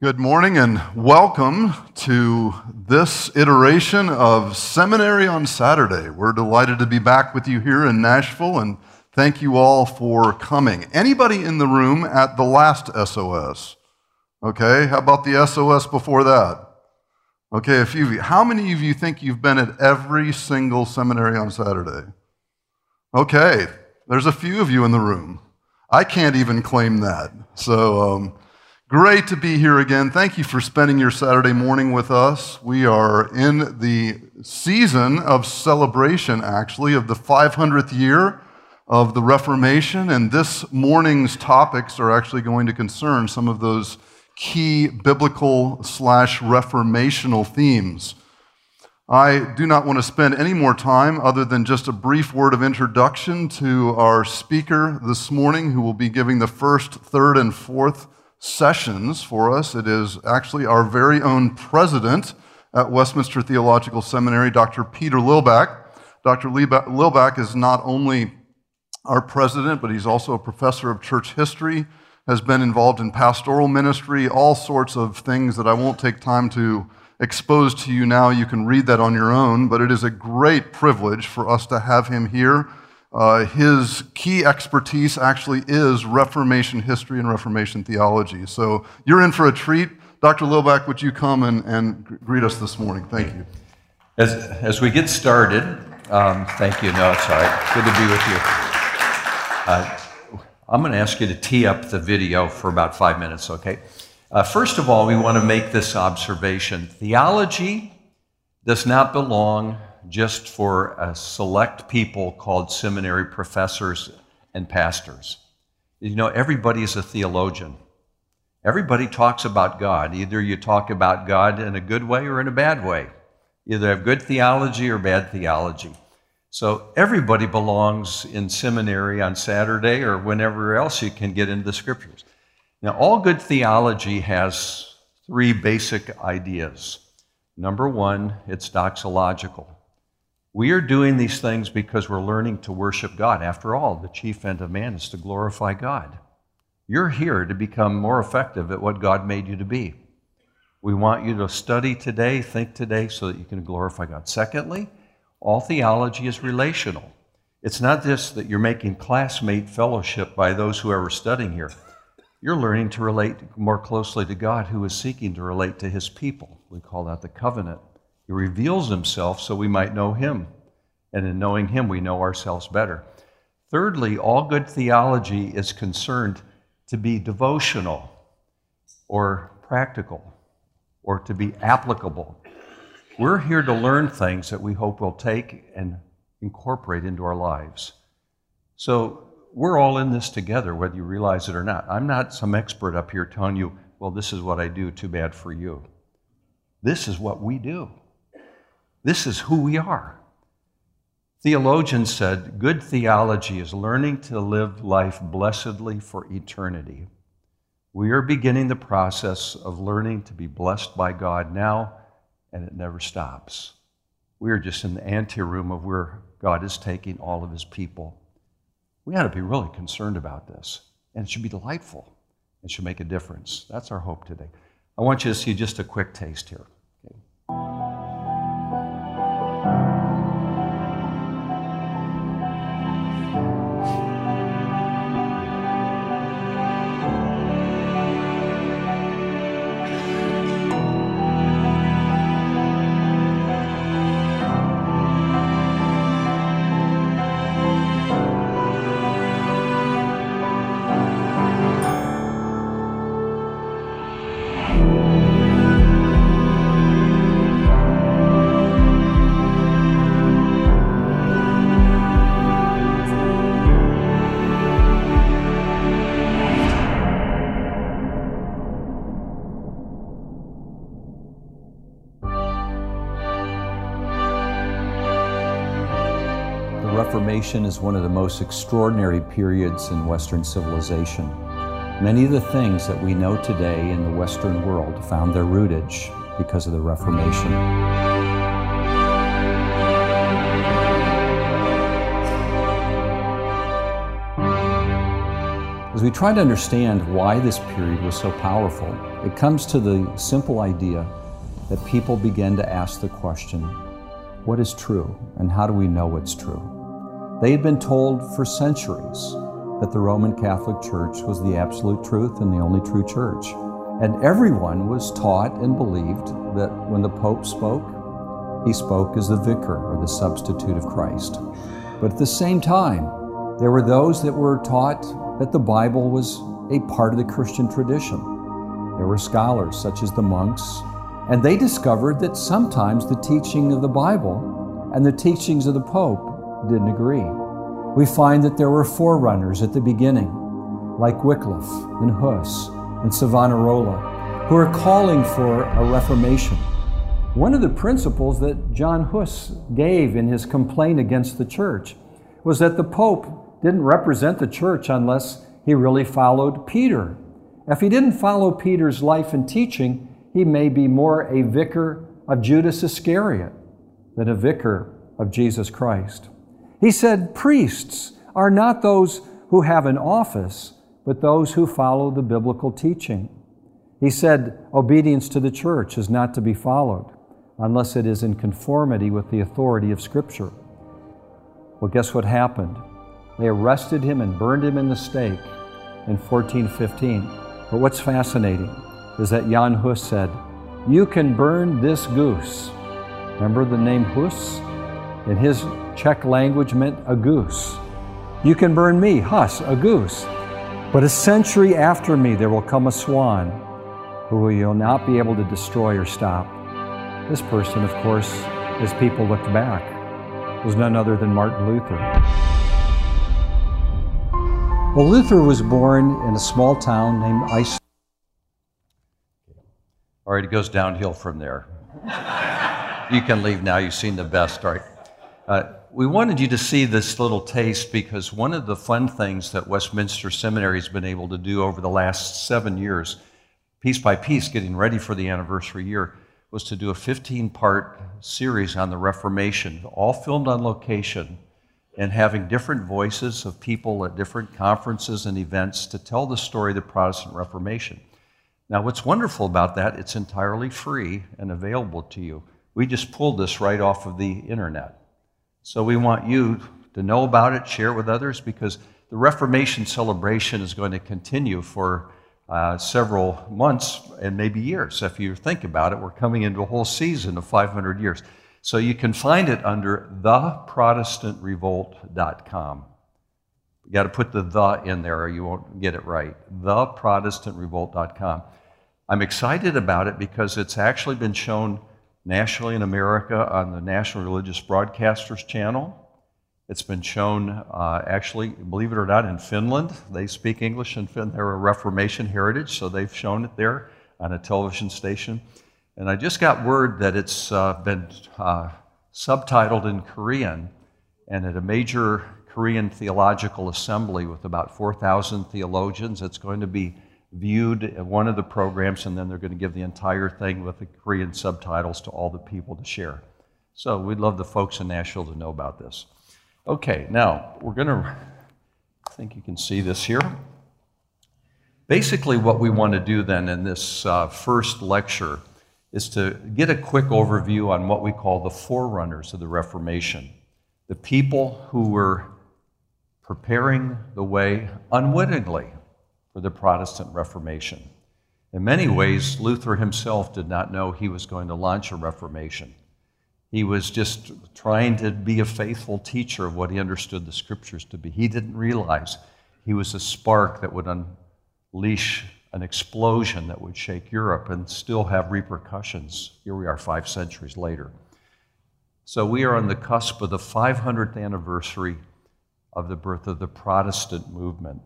Good morning and welcome to this iteration of Seminary on Saturday. We're delighted to be back with you here in Nashville, and thank you all for coming. Anybody in the room at the last SOS? Okay, how about the SOS before that? Okay, a few of you. How many of you think you've been at every single Seminary on Saturday? Okay, there's a few of you in the room. I can't even claim that. So, great to be here again. Thank you for spending your Saturday morning with us. We are in the season of celebration, actually, of the 500th year of the Reformation, and this morning's topics are actually going to concern some of those key biblical/reformational themes. I do not want to spend any more time other than just a brief word of introduction to our speaker this morning, who will be giving the first, third, and fourth sessions for us. It is actually our very own president at Westminster Theological Seminary, Dr. Peter Lillback. Dr. Lillback is not only our president, but he's also a professor of church history, has been involved in pastoral ministry, all sorts of things that I won't take time to expose to you now. You can read that on your own, but it is a great privilege for us to have him here. His key expertise actually is Reformation history and Reformation theology. So you're in for a treat. Dr. Lillback, would you come and greet us this morning? Thank you. As we get started, thank you. No, it's all right. Good to be with you. I'm going to ask you to tee up the video for about 5 minutes, okay? First of all, we want to make this observation. Theology does not belong just for a select people called seminary professors and pastors. You know, everybody is a theologian. Everybody talks about God. Either you talk about God in a good way or in a bad way. Either have good theology or bad theology. So everybody belongs in seminary on Saturday or whenever else you can get into the scriptures. Now, all good theology has three basic ideas. Number one, it's doxological. We are doing these things because we're learning to worship God. After all, the chief end of man is to glorify God. You're here to become more effective at what God made you to be. We want you to study today, think today, so that you can glorify God. Secondly, all theology is relational. It's not just that you're making classmate fellowship by those who are studying here. You're learning to relate more closely to God, who is seeking to relate to his people. We call that the covenant. He reveals himself so we might know him. And in knowing him, we know ourselves better. Thirdly, all good theology is concerned to be devotional or practical or to be applicable. We're here to learn things that we hope we'll take and incorporate into our lives. So we're all in this together, whether you realize it or not. I'm not some expert up here telling you, well, this is what I do, too bad for you. This is what we do. This is who we are. Theologians said, good theology is learning to live life blessedly for eternity. We are beginning the process of learning to be blessed by God now, and it never stops. We are just in the anteroom of where God is taking all of his people. We ought to be really concerned about this, and it should be delightful. It should make a difference. That's our hope today. I want you to see just a quick taste here. Okay. The Reformation is one of the most extraordinary periods in Western civilization. Many of the things that we know today in the Western world found their rootage because of the Reformation. As we try to understand why this period was so powerful, it comes to the simple idea that people began to ask the question, what is true and how do we know it's true? They had been told for centuries that the Roman Catholic Church was the absolute truth and the only true church. And everyone was taught and believed that when the Pope spoke, he spoke as the vicar or the substitute of Christ. But at the same time, there were those that were taught that the Bible was a part of the Christian tradition. There were scholars such as the monks, and they discovered that sometimes the teaching of the Bible and the teachings of the Pope didn't agree. We find that there were forerunners at the beginning, like Wycliffe and Hus and Savonarola, who are calling for a reformation. One of the principles that John Hus gave in his complaint against the church was that the Pope didn't represent the church unless he really followed Peter. If he didn't follow Peter's life and teaching, he may be more a vicar of Judas Iscariot than a vicar of Jesus Christ. He said, priests are not those who have an office, but those who follow the biblical teaching. He said, obedience to the church is not to be followed unless it is in conformity with the authority of Scripture. Well, guess what happened? They arrested him and burned him in the stake in 1415. But what's fascinating is that Jan Hus said, you can burn this goose. Remember the name Hus? In his Czech language meant a goose. You can burn me, Hus, a goose. But a century after me there will come a swan who you'll not be able to destroy or stop. This person, of course, as people looked back, was none other than Martin Luther. Well, Luther was born in a small town named Eisenach. All right, it goes downhill from there. You can leave now. You've seen the best. All right. We wanted you to see this little taste because one of the fun things that Westminster Seminary has been able to do over the last 7 years, piece by piece, getting ready for the anniversary year, was to do a 15-part series on the Reformation, all filmed on location, and having different voices of people at different conferences and events to tell the story of the Protestant Reformation. Now, what's wonderful about that, it's entirely free and available to you. We just pulled this right off of the internet. So we want you to know about it, share it with others, because the Reformation celebration is going to continue for several months and maybe years. If you think about it, we're coming into a whole season of 500 years. So you can find it under theprotestantrevolt.com. You got to put the in there or you won't get it right. theprotestantrevolt.com. I'm excited about it because it's actually been shown nationally in America on the National Religious Broadcasters channel. It's been shown actually, believe it or not, in Finland. They speak English in Finland. They're a Reformation heritage, so they've shown it there on a television station. And I just got word that it's been subtitled in Korean, and at a major Korean theological assembly with about 4,000 theologians, it's going to be viewed at one of the programs, and then they're going to give the entire thing with the Korean subtitles to all the people to share. So we'd love the folks in Nashville to know about this. Okay, now we're going to, I think you can see this here. Basically what we want to do then in this first lecture is to get a quick overview on what we call the forerunners of the Reformation, the people who were preparing the way unwittingly for the Protestant Reformation. In many ways, Luther himself did not know he was going to launch a Reformation. He was just trying to be a faithful teacher of what he understood the Scriptures to be. He didn't realize he was a spark that would unleash an explosion that would shake Europe and still have repercussions. Here we are 5 centuries later. So we are on the cusp of the 500th anniversary of the birth of the Protestant movement.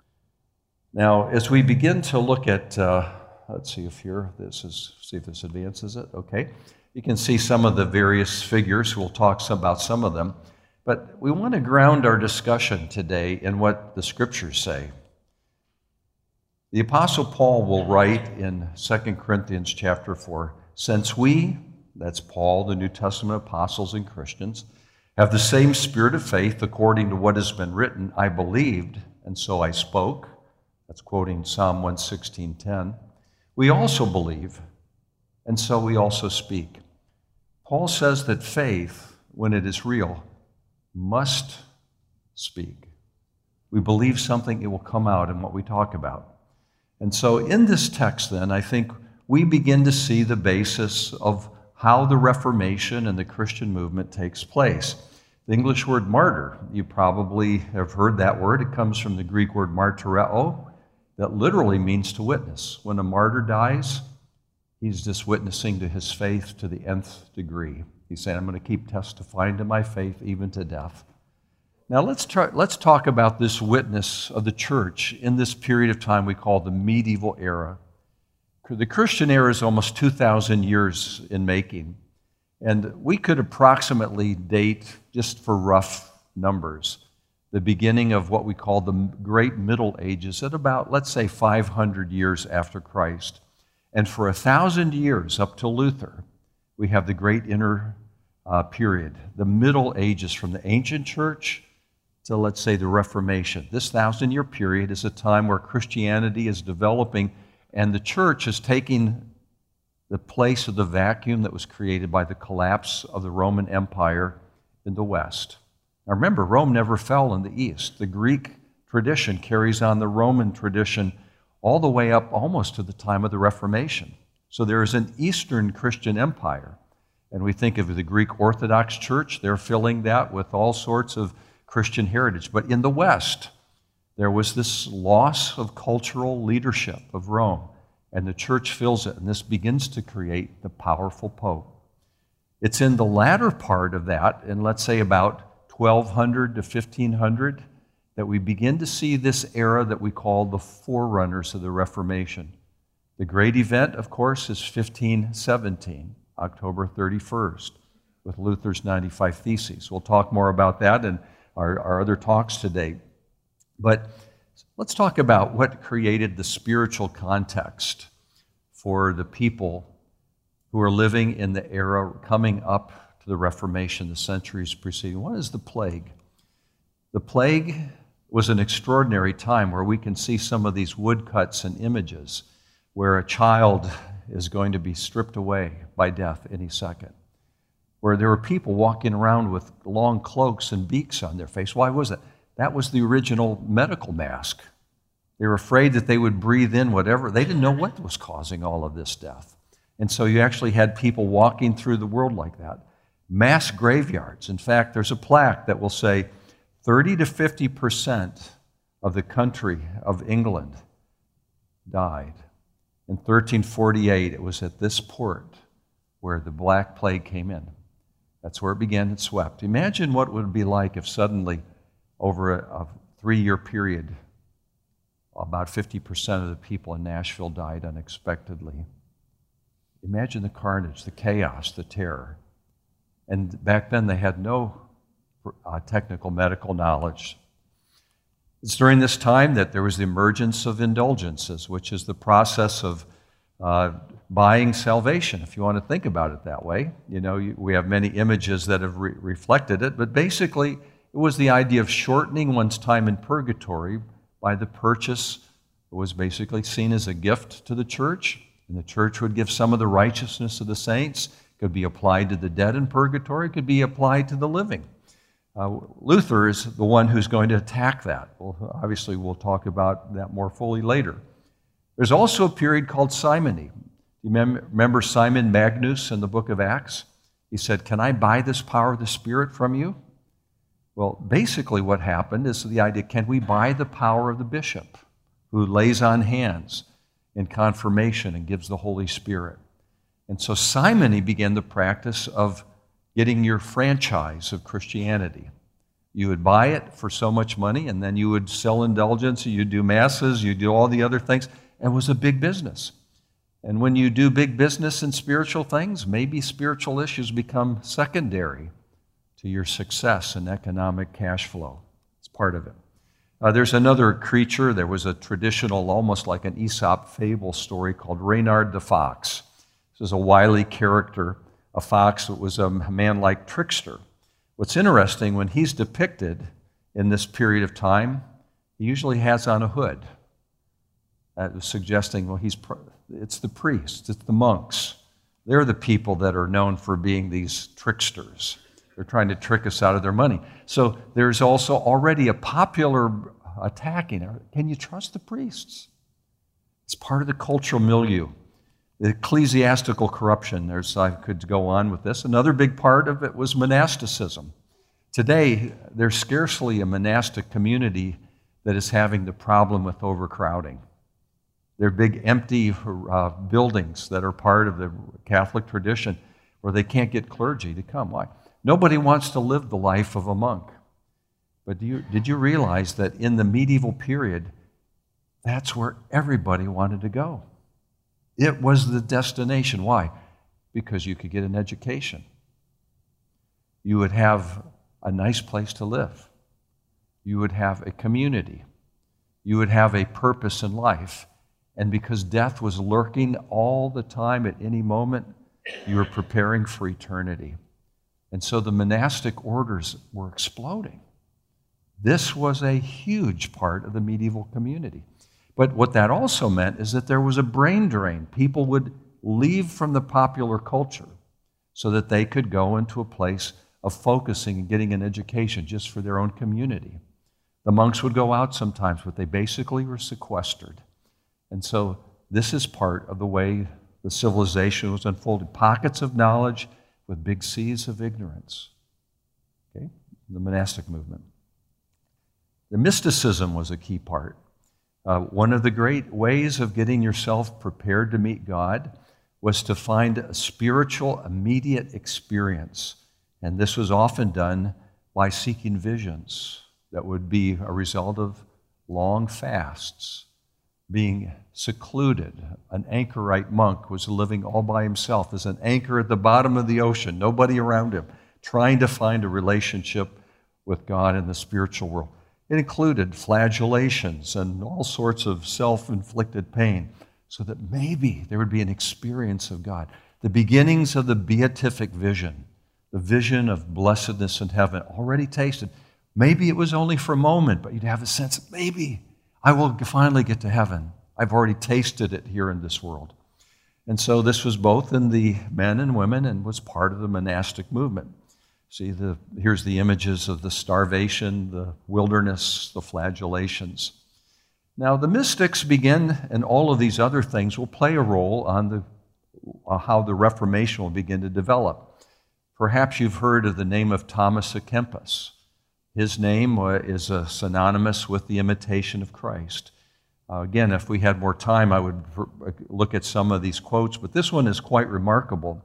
Now, as we begin to look at, let's see if see if this advances it, okay. You can see some of the various figures. We'll talk about some of them. But we want to ground our discussion today in what the Scriptures say. The Apostle Paul will write in 2 Corinthians chapter 4, since we, that's Paul, the New Testament apostles and Christians, have the same spirit of faith according to what has been written, I believed, and so I spoke. That's quoting Psalm 116:10. We also believe, and so we also speak. Paul says that faith, when it is real, must speak. We believe something, it will come out in what we talk about. And so in this text then, I think we begin to see the basis of how the Reformation and the Christian movement takes place. The English word martyr, you probably have heard that word. It comes from the Greek word martyreo, that literally means to witness. When a martyr dies, he's just witnessing to his faith to the nth degree. He's saying, I'm going to keep testifying to my faith even to death. Now let's talk about this witness of the church in this period of time we call the medieval era. The Christian era is almost 2,000 years in making, and we could approximately date, just for rough numbers, the beginning of what we call the Great Middle Ages at about, let's say, 500 years after Christ. And for 1,000 years, up to Luther, we have the Great Inner Period, the Middle Ages, from the ancient church to, let's say, the Reformation. This 1,000-year period is a time where Christianity is developing, and the church is taking the place of the vacuum that was created by the collapse of the Roman Empire in the West. Now remember, Rome never fell in the East. The Greek tradition carries on the Roman tradition all the way up almost to the time of the Reformation. So there is an Eastern Christian empire. And we think of the Greek Orthodox Church, they're filling that with all sorts of Christian heritage. But in the West, there was this loss of cultural leadership of Rome, and the church fills it, and this begins to create the powerful pope. It's in the latter part of that, in let's say about 1200 to 1500, that we begin to see this era that we call the forerunners of the Reformation. The great event, of course, is 1517, October 31st, with Luther's 95 Theses. We'll talk more about that in our other talks today. But let's talk about what created the spiritual context for the people who are living in the era coming up to the Reformation, the centuries preceding. What is the plague? The plague was an extraordinary time where we can see some of these woodcuts and images where a child is going to be stripped away by death any second, where there were people walking around with long cloaks and beaks on their face. Why was it? That was the original medical mask. They were afraid that they would breathe in whatever. They didn't know what was causing all of this death. And so you actually had people walking through the world like that. Mass graveyards. In fact, there's a plaque that will say 30 to 50% of the country of England died. In 1348, it was at this port where the Black Plague came in. That's where it began and swept. Imagine what it would be like if suddenly, over a 3-year period, about 50% of the people in Nashville died unexpectedly. Imagine the carnage, the chaos, the terror. And back then they had no technical medical knowledge. It's during this time that there was the emergence of indulgences, which is the process of buying salvation, if you want to think about it that way. You know, we have many images that have reflected it, but basically it was the idea of shortening one's time in purgatory by the purchase. It was basically seen as a gift to the church, and the church would give some of the righteousness of the saints. It could be applied to the dead in purgatory. It could be applied to the living. Luther is the one who's going to attack that. Well, obviously, we'll talk about that more fully later. There's also a period called simony. You remember Simon Magnus in the book of Acts? He said, "Can I buy this power of the Spirit from you?" Well, basically what happened is the idea, can we buy the power of the bishop who lays on hands in confirmation and gives the Holy Spirit? And so simony began the practice of getting your franchise of Christianity. You would buy it for so much money, and then you would sell indulgence, you'd do masses, you'd do all the other things. It was a big business. And when you do big business in spiritual things, maybe spiritual issues become secondary to your success and economic cash flow. It's part of it. There's another creature. There was a traditional, almost like an Aesop fable story called Reynard the Fox. This is a wily character, a fox that was a man-like trickster. What's interesting, when he's depicted in this period of time, he usually has on a hood. suggesting, well, it's the priests, it's the monks. They're the people that are known for being these tricksters. They're trying to trick us out of their money. So there's also already a popular attacking. Can you trust the priests? It's part of the cultural milieu. The ecclesiastical corruption, I could go on with this. Another big part of it was monasticism. Today, there's scarcely a monastic community that is having the problem with overcrowding. They're big empty buildings that are part of the Catholic tradition where they can't get clergy to come. Why? Nobody wants to live the life of a monk. But did you realize that in the medieval period, that's where everybody wanted to go? It was the destination. Why? Because you could get an education. You would have a nice place to live. You would have a community. You would have a purpose in life. And because death was lurking all the time at any moment, you were preparing for eternity. And so the monastic orders were exploding. This was a huge part of the medieval community. But what that also meant is that there was a brain drain. People would leave from the popular culture so that they could go into a place of focusing and getting an education just for their own community. The monks would go out sometimes, but they basically were sequestered. And so this is part of the way the civilization was unfolding. Pockets of knowledge with big seas of ignorance. Okay? The monastic movement. The mysticism was a key part. One of the great ways of getting yourself prepared to meet God was to find a spiritual, immediate experience. And this was often done by seeking visions that would be a result of long fasts, being secluded. An anchorite monk was living all by himself as an anchor at the bottom of the ocean, nobody around him, trying to find a relationship with God in the spiritual world. It included flagellations and all sorts of self-inflicted pain so that maybe there would be an experience of God. The beginnings of the beatific vision, the vision of blessedness in heaven, already tasted. Maybe it was only for a moment, but you'd have a sense that maybe I will finally get to heaven. I've already tasted it here in this world. And so this was both in the men and women and was part of the monastic movement. See, here's the images of the starvation, the wilderness, the flagellations. Now, the mystics begin, and all of these other things will play a role on how the Reformation will begin to develop. Perhaps you've heard of the name of Thomas à Kempis. His name is synonymous with the imitation of Christ. Again, if we had more time, I would look at some of these quotes, but this one is quite remarkable.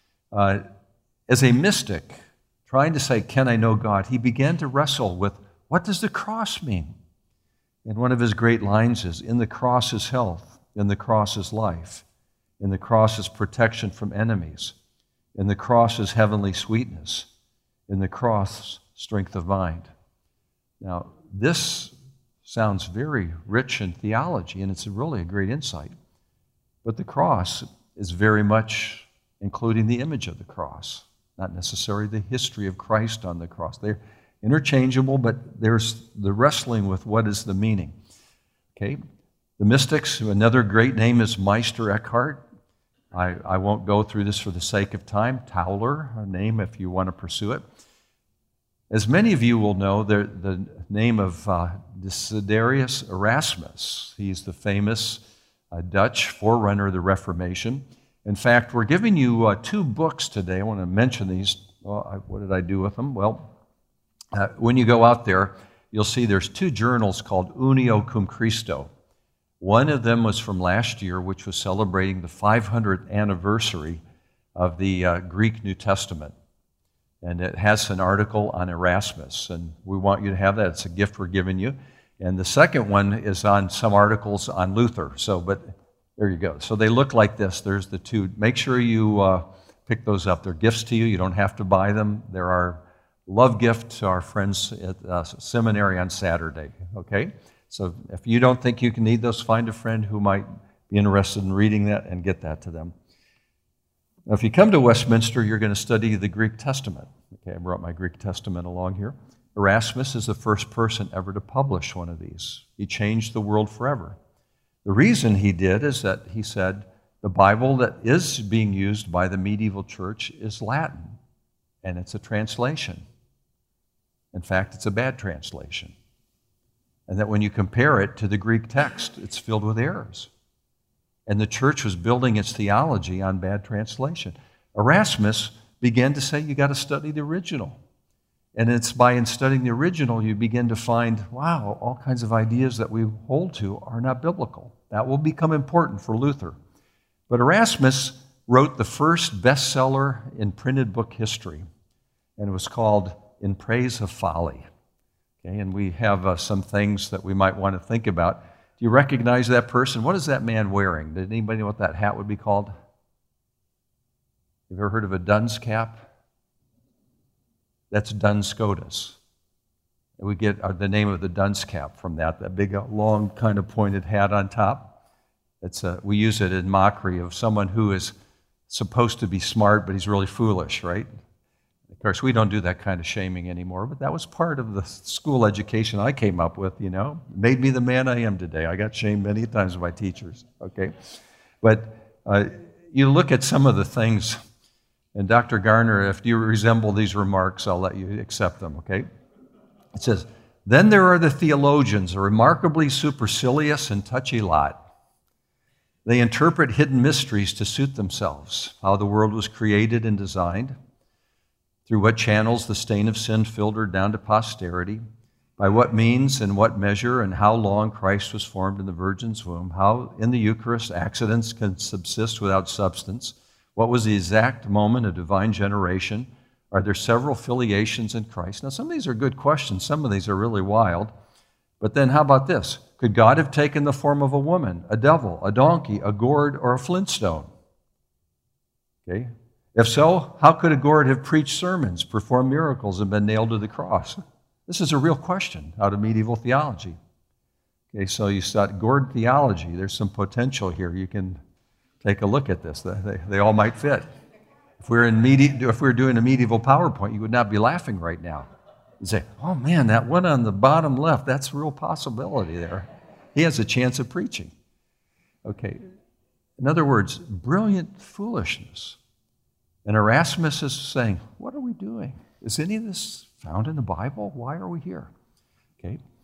As a mystic, trying to say, can I know God? He began to wrestle with, what does the cross mean? And one of his great lines is, in the cross is health, in the cross is life, in the cross is protection from enemies, in the cross is heavenly sweetness, in the cross, strength of mind. Now, this sounds very rich in theology, and it's really a great insight. But the cross is very much including the image of the cross, not necessarily the history of Christ on the cross. They're interchangeable, but there's the wrestling with what is the meaning. Okay, the mystics, another great name is Meister Eckhart. I won't go through this for the sake of time. Tauler, a name if you want to pursue it. As many of you will know, the name of Desiderius Erasmus. He's the famous Dutch forerunner of the Reformation. In fact, we're giving you two books today. I want to mention these. Well, what did I do with them? Well, when you go out there, you'll see there's two journals called Unio cum Christo. One of them was from last year, which was celebrating the 500th anniversary of the Greek New Testament. And it has an article on Erasmus, and we want you to have that. It's a gift we're giving you. And the second one is on some articles on Luther. But there you go. So they look like this. There's the two. Make sure you pick those up. They're gifts to you. You don't have to buy them. They're our love gift to our friends at seminary on Saturday, okay? So if you don't think you can need those, find a friend who might be interested in reading that and get that to them. Now, if you come to Westminster, you're going to study the Greek Testament. Okay, I brought my Greek Testament along here. Erasmus is the first person ever to publish one of these. He changed the world forever. The reason he did is that he said the Bible that is being used by the medieval church is Latin, and it's a translation. In fact, it's a bad translation. And that when you compare it to the Greek text, it's filled with errors. And the church was building its theology on bad translation. Erasmus began to say, you got to study the original. And it's by studying the original you begin to find, wow, all kinds of ideas that we hold to are not biblical. That will become important for Luther. But Erasmus wrote the first bestseller in printed book history, and it was called In Praise of Folly. Okay, and we have some things that we might want to think about. Do you recognize that person? What is that man wearing? Did anybody know what that hat would be called? Have you ever heard of a dunce cap? That's Duns Scotus. And we get the name of the dunce cap from that big, long, kind of pointed hat on top. We use it in mockery of someone who is supposed to be smart, but he's really foolish, right? Of course, we don't do that kind of shaming anymore, but that was part of the school education I came up with, you know. It made me the man I am today. I got shamed many times by teachers, okay? But you look at some of the things, and Dr. Garner, if you resemble these remarks, I'll let you accept them, okay? It says, then there are the theologians, a remarkably supercilious and touchy lot. They interpret hidden mysteries to suit themselves, how the world was created and designed, through what channels the stain of sin filtered down to posterity, by what means and what measure and how long Christ was formed in the Virgin's womb, how in the Eucharist accidents can subsist without substance, what was the exact moment of divine generation, are there several filiations in Christ? Now, some of these are good questions. Some of these are really wild. But then how about this? Could God have taken the form of a woman, a devil, a donkey, a gourd, or a flintstone? Okay. If so, how could a gourd have preached sermons, performed miracles, and been nailed to the cross? This is a real question out of medieval theology. Okay, so you start gourd theology. There's some potential here. You can take a look at this. They all might fit. If we're doing a medieval PowerPoint, you would not be laughing right now. You'd say, oh man, that one on the bottom left, that's a real possibility there. He has a chance of preaching. Okay, in other words, brilliant foolishness. And Erasmus is saying, what are we doing? Is any of this found in the Bible? Why are we here? Okay,